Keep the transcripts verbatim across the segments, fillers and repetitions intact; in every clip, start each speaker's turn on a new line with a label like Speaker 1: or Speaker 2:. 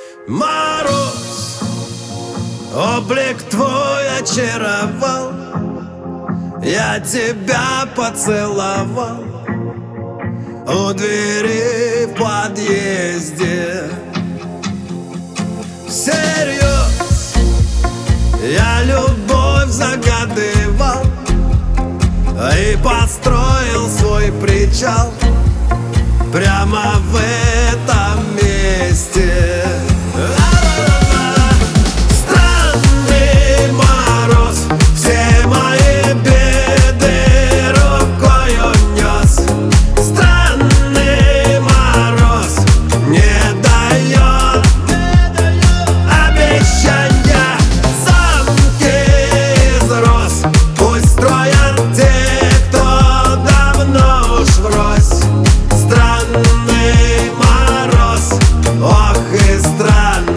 Speaker 1: Мороз, облик твой очаровал, я тебя поцеловал у двери в подъезде. Всерьез я любовь загадывал и построил свой причал прямо в этом месте. Странный мороз все мои беды рукой унес. Странный мороз не дает обещания. Замки из роз пусть строят те, кто давно уж врозь. Странный мороз, ох и странный.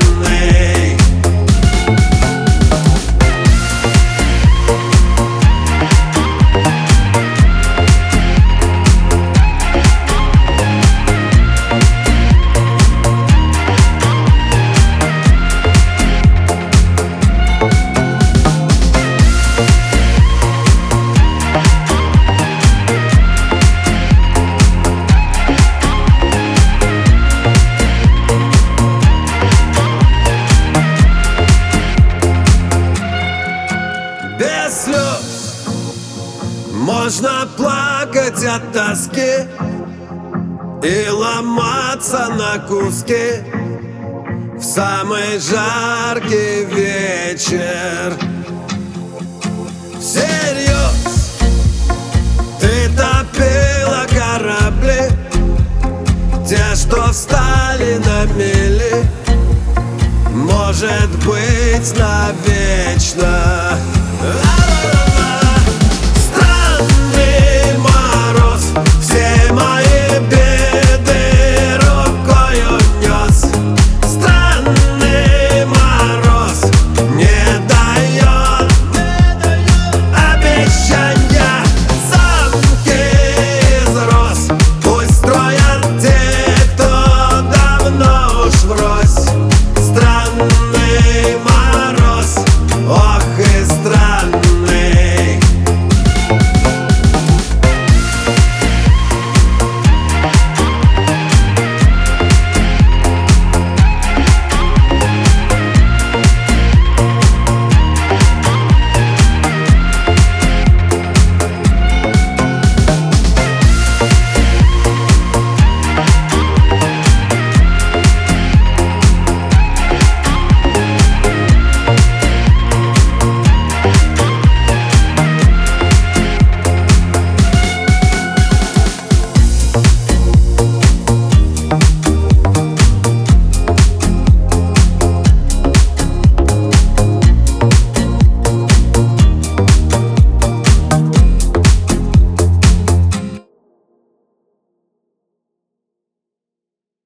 Speaker 1: Без слез можно плакать от тоски и ломаться на куски в самый жаркий вечер. Всерьез ты топила корабли, те, что встали на мели, может быть, навечно.